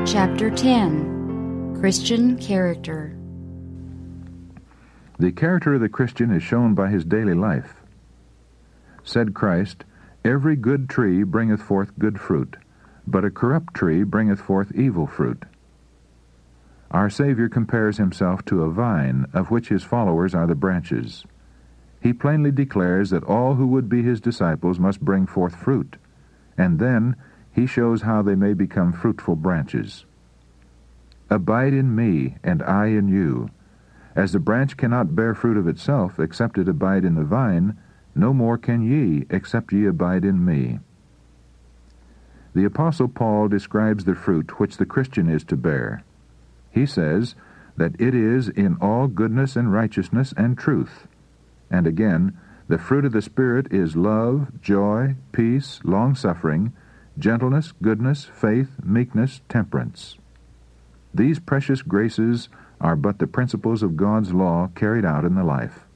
Chapter 10. Christian Character. The character of the Christian is shown by his daily life. Said Christ, "Every good tree bringeth forth good fruit, but a corrupt tree bringeth forth evil fruit." Our Savior compares himself to a vine, of which his followers are the branches. He plainly declares that all who would be his disciples must bring forth fruit, and then he shows how they may become fruitful branches. "Abide in me, and I in you. As the branch cannot bear fruit of itself, except it abide in the vine, no more can ye, except ye abide in me." The Apostle Paul describes the fruit which the Christian is to bear. He says that it is in all goodness and righteousness and truth. And again, the fruit of the Spirit is love, joy, peace, long-suffering, gentleness, goodness, faith, meekness, temperance. These precious graces are but the principles of God's law carried out in the life.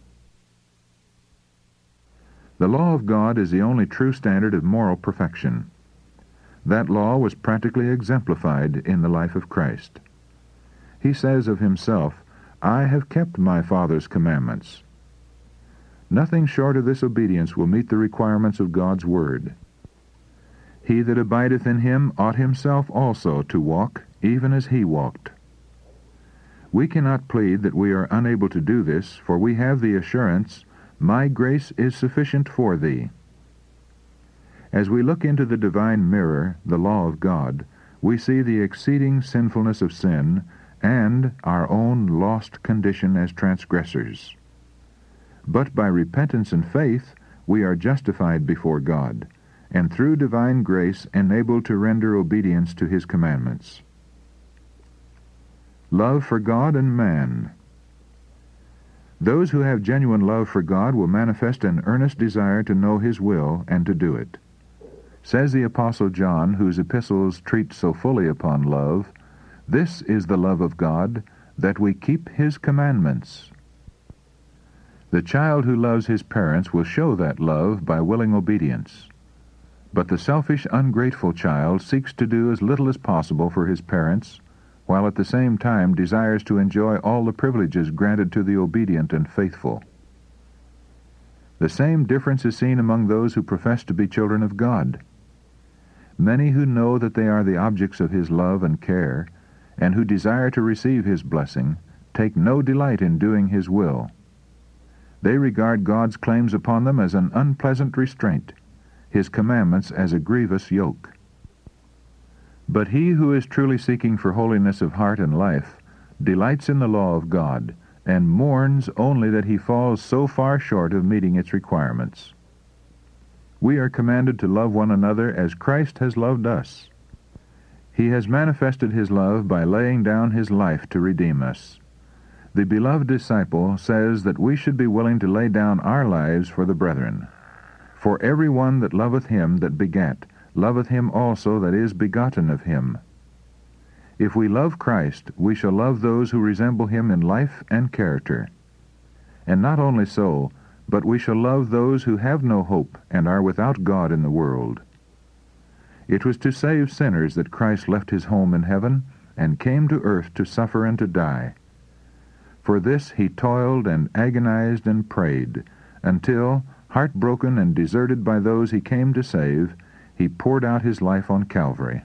The law of God is the only true standard of moral perfection. That law was practically exemplified in the life of Christ. He says of himself, "I have kept my Father's commandments." Nothing short of this obedience will meet the requirements of God's word. He that abideth in him ought himself also to walk, even as he walked. We cannot plead that we are unable to do this, for we have the assurance, "My grace is sufficient for thee." As we look into the divine mirror, the law of God, we see the exceeding sinfulness of sin and our own lost condition as transgressors. But by repentance and faith we are justified before God, and through divine grace enabled to render obedience to his commandments. Love for God and man. Those who have genuine love for God will manifest an earnest desire to know his will and to do it. Says the Apostle John, whose epistles treat so fully upon love, "This is the love of God, that we keep his commandments." The child who loves his parents will show that love by willing obedience. But the selfish, ungrateful child seeks to do as little as possible for his parents, while at the same time desires to enjoy all the privileges granted to the obedient and faithful. The same difference is seen among those who profess to be children of God. Many who know that they are the objects of his love and care, and who desire to receive his blessing, take no delight in doing his will. They regard God's claims upon them as an unpleasant restraint, his commandments as a grievous yoke. But he who is truly seeking for holiness of heart and life delights in the law of God, and mourns only that he falls so far short of meeting its requirements. We are commanded to love one another as Christ has loved us. He has manifested his love by laying down his life to redeem us. The beloved disciple says that we should be willing to lay down our lives for the brethren. "For every one that loveth him that begat, loveth him also that is begotten of him." If we love Christ, we shall love those who resemble him in life and character. And not only so, but we shall love those who have no hope and are without God in the world. It was to save sinners that Christ left his home in heaven and came to earth to suffer and to die. For this he toiled and agonized and prayed, until, heartbroken and deserted by those he came to save, he poured out his life on Calvary.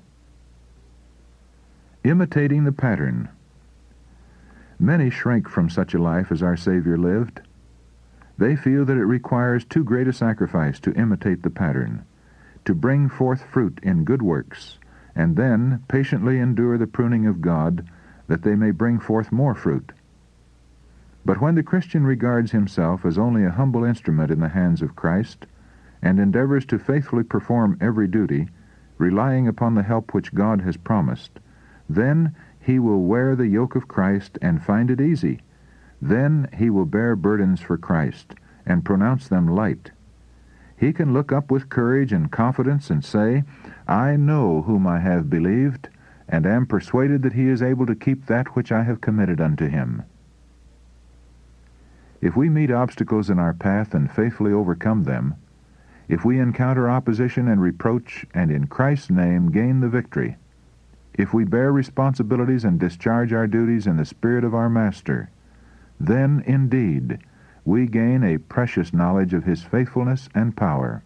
Imitating the pattern. Many shrink from such a life as our Savior lived. They feel that it requires too great a sacrifice to imitate the pattern, to bring forth fruit in good works, and then patiently endure the pruning of God, that they may bring forth more fruit. But when the Christian regards himself as only a humble instrument in the hands of Christ, and endeavors to faithfully perform every duty, relying upon the help which God has promised, then he will wear the yoke of Christ and find it easy. Then he will bear burdens for Christ, and pronounce them light. He can look up with courage and confidence and say, "I know whom I have believed, and am persuaded that he is able to keep that which I have committed unto him." If we meet obstacles in our path and faithfully overcome them, if we encounter opposition and reproach and in Christ's name gain the victory, if we bear responsibilities and discharge our duties in the spirit of our Master, then indeed we gain a precious knowledge of His faithfulness and power.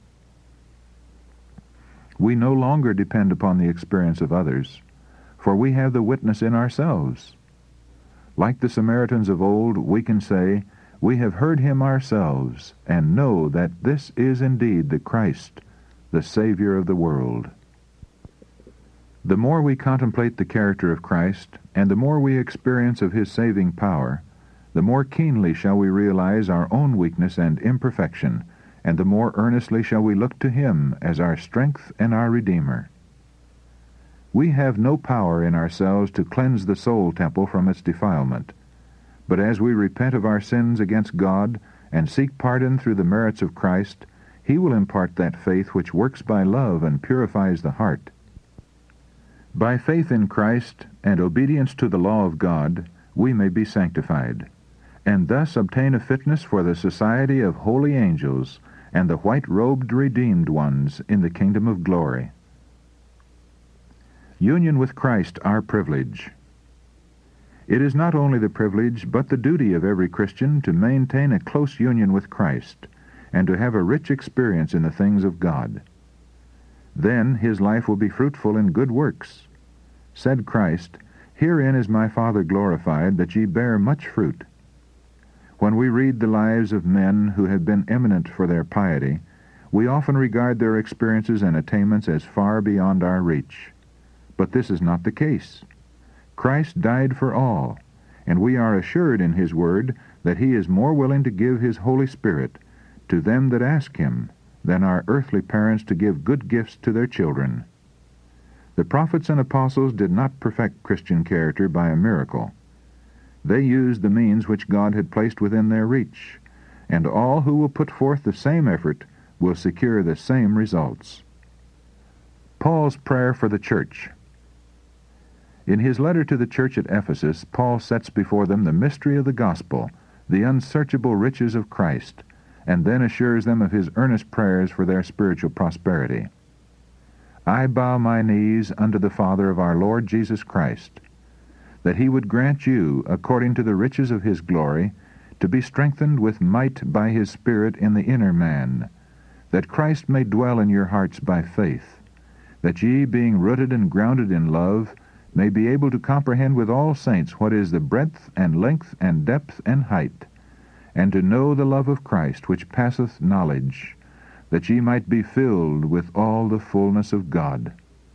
We no longer depend upon the experience of others, for we have the witness in ourselves. Like the Samaritans of old, we can say, "We have heard Him ourselves, and know that this is indeed the Christ, the Savior of the world." The more we contemplate the character of Christ, and the more we experience of His saving power, the more keenly shall we realize our own weakness and imperfection, and the more earnestly shall we look to Him as our strength and our Redeemer. We have no power in ourselves to cleanse the soul temple from its defilement, but as we repent of our sins against God and seek pardon through the merits of Christ, He will impart that faith which works by love and purifies the heart. By faith in Christ and obedience to the law of God, we may be sanctified, and thus obtain a fitness for the society of holy angels and the white-robed redeemed ones in the kingdom of glory. Union with Christ, our privilege. It is not only the privilege, but the duty of every Christian to maintain a close union with Christ, and to have a rich experience in the things of God. Then his life will be fruitful in good works. Said Christ, "Herein is my Father glorified, that ye bear much fruit." When we read the lives of men who have been eminent for their piety, we often regard their experiences and attainments as far beyond our reach. But this is not the case. Christ died for all, and we are assured in His Word that He is more willing to give His Holy Spirit to them that ask Him than are earthly parents to give good gifts to their children. The prophets and apostles did not perfect Christian character by a miracle. They used the means which God had placed within their reach, and all who will put forth the same effort will secure the same results. Paul's prayer for the church. In his letter to the church at Ephesus, Paul sets before them the mystery of the gospel, the unsearchable riches of Christ, and then assures them of his earnest prayers for their spiritual prosperity. "I bow my knees unto the Father of our Lord Jesus Christ, that He would grant you, according to the riches of His glory, to be strengthened with might by His Spirit in the inner man, that Christ may dwell in your hearts by faith, that ye, being rooted and grounded in love, may be able to comprehend with all saints what is the breadth and length and depth and height, and to know the love of Christ which passeth knowledge, that ye might be filled with all the fullness of God."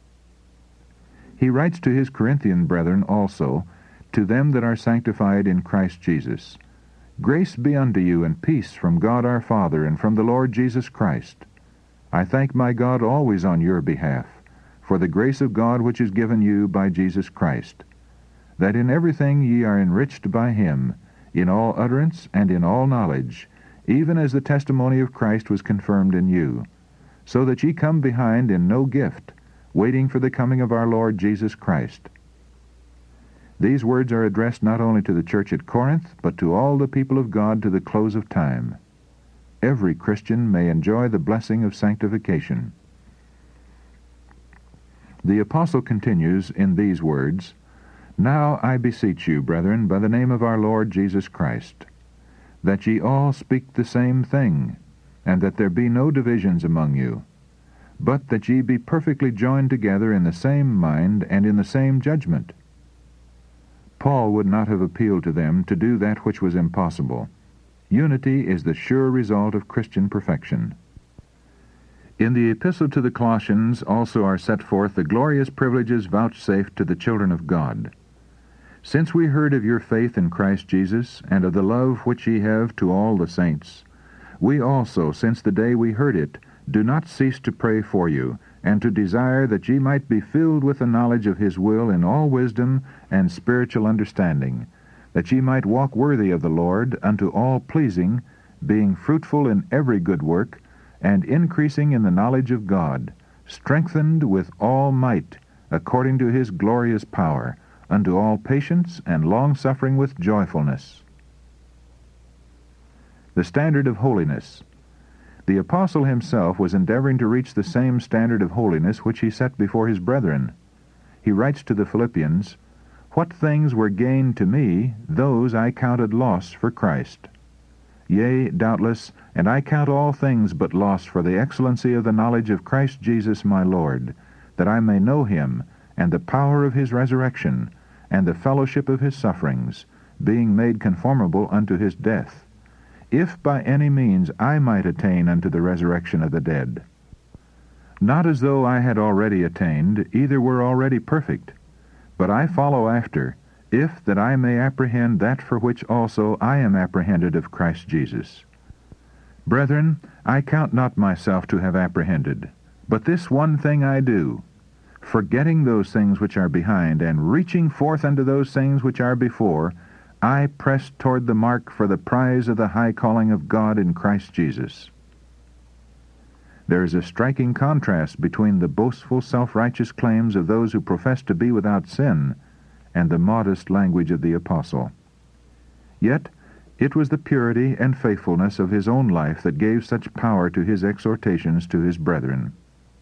He writes to his Corinthian brethren also, "To them that are sanctified in Christ Jesus, grace be unto you and peace from God our Father and from the Lord Jesus Christ. I thank my God always on your behalf, for the grace of God which is given you by Jesus Christ, that in everything ye are enriched by Him, in all utterance and in all knowledge, even as the testimony of Christ was confirmed in you, so that ye come behind in no gift, waiting for the coming of our Lord Jesus Christ." These words are addressed not only to the church at Corinth, but to all the people of God to the close of time. Every Christian may enjoy the blessing of sanctification. The apostle continues in these words, "Now I beseech you, brethren, by the name of our Lord Jesus Christ, that ye all speak the same thing, and that there be no divisions among you, but that ye be perfectly joined together in the same mind and in the same judgment." Paul would not have appealed to them to do that which was impossible. Unity is the sure result of Christian perfection. In the Epistle to the Colossians also are set forth the glorious privileges vouchsafed to the children of God. "Since we heard of your faith in Christ Jesus, and of the love which ye have to all the saints, we also, since the day we heard it, do not cease to pray for you, and to desire that ye might be filled with the knowledge of His will in all wisdom and spiritual understanding, that ye might walk worthy of the Lord, unto all pleasing, being fruitful in every good work, and increasing in the knowledge of God, strengthened with all might, according to His glorious power, unto all patience and long-suffering with joyfulness." The standard of holiness. The apostle himself was endeavoring to reach the same standard of holiness which he set before his brethren. he writes to the Philippians, "What things were gain to me, those I counted loss for Christ. Yea, doubtless, and I count all things but loss for the excellency of the knowledge of Christ Jesus my Lord, that I may know him, and the power of his resurrection, and the fellowship of his sufferings, being made conformable unto his death, if by any means I might attain unto the resurrection of the dead. Not as though I had already attained, either were already perfect, but I follow after, if that I may apprehend that for which also I am apprehended of Christ Jesus. Brethren, I count not myself to have apprehended, but this one thing I do, forgetting those things which are behind, and reaching forth unto those things which are before, I press toward the mark for the prize of the high calling of God in Christ Jesus." There is a striking contrast between the boastful, self-righteous claims of those who profess to be without sin and the modest language of the apostle. Yet it was the purity and faithfulness of his own life that gave such power to his exhortations to his brethren.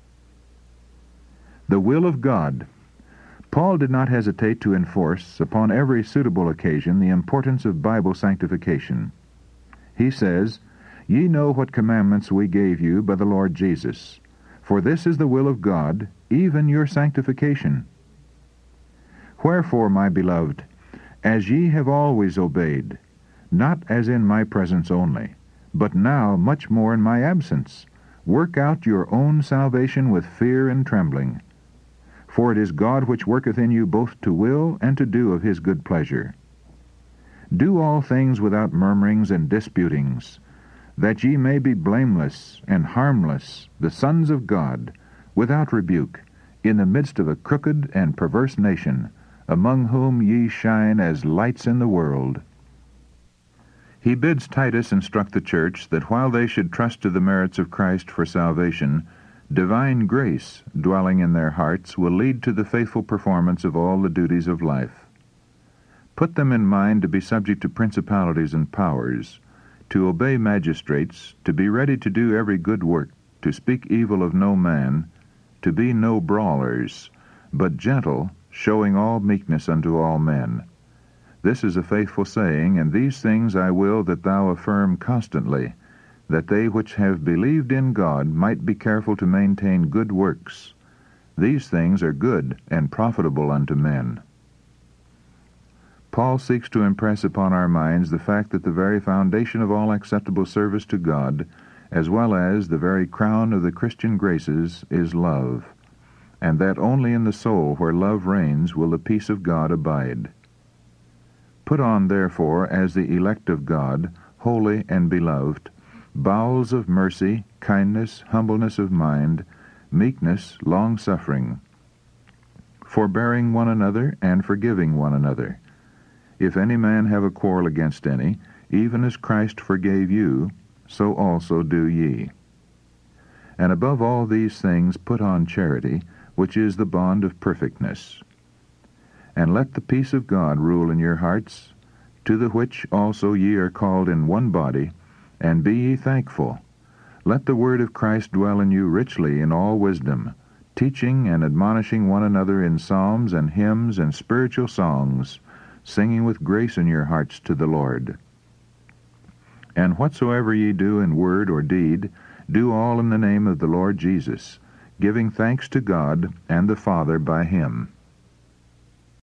The will of God. Paul did not hesitate to enforce, upon every suitable occasion, the importance of Bible sanctification. He says, "Ye know what commandments we gave you by the Lord Jesus. For this is the will of God, even your sanctification. Wherefore, my beloved, as ye have always obeyed, not as in my presence only, but now much more in my absence, work out your own salvation with fear and trembling. For it is God which worketh in you both to will and to do of his good pleasure. Do all things without murmurings and disputings, that ye may be blameless and harmless, the sons of God, without rebuke, in the midst of a crooked and perverse nation, among whom ye shine as lights in the world." He bids Titus instruct the church that while they should trust to the merits of Christ for salvation, divine grace, dwelling in their hearts, will lead to the faithful performance of all the duties of life. Put them in mind to be subject to principalities and powers, to obey magistrates, to be ready to do every good work, to speak evil of no man, to be no brawlers, but gentle, showing all meekness unto all men. This is a faithful saying, and these things I will that thou affirm constantly, that they which have believed in God might be careful to maintain good works. These things are good and profitable unto men. Paul seeks to impress upon our minds the fact that the very foundation of all acceptable service to God, as well as the very crown of the Christian graces, is love, and that only in the soul where love reigns will the peace of God abide. Put on, therefore, as the elect of God, holy and beloved, bowels of mercy, kindness, humbleness of mind, meekness, long-suffering, forbearing one another and forgiving one another. If any man have a quarrel against any, even as Christ forgave you, so also do ye. And above all these things put on charity, which is the bond of perfectness. And let the peace of God rule in your hearts, to the which also ye are called in one body, and be ye thankful. Let the word of Christ dwell in you richly in all wisdom, teaching and admonishing one another in psalms and hymns and spiritual songs, singing with grace in your hearts to the Lord. And whatsoever ye do in word or deed, do all in the name of the Lord Jesus, giving thanks to God and the Father by him."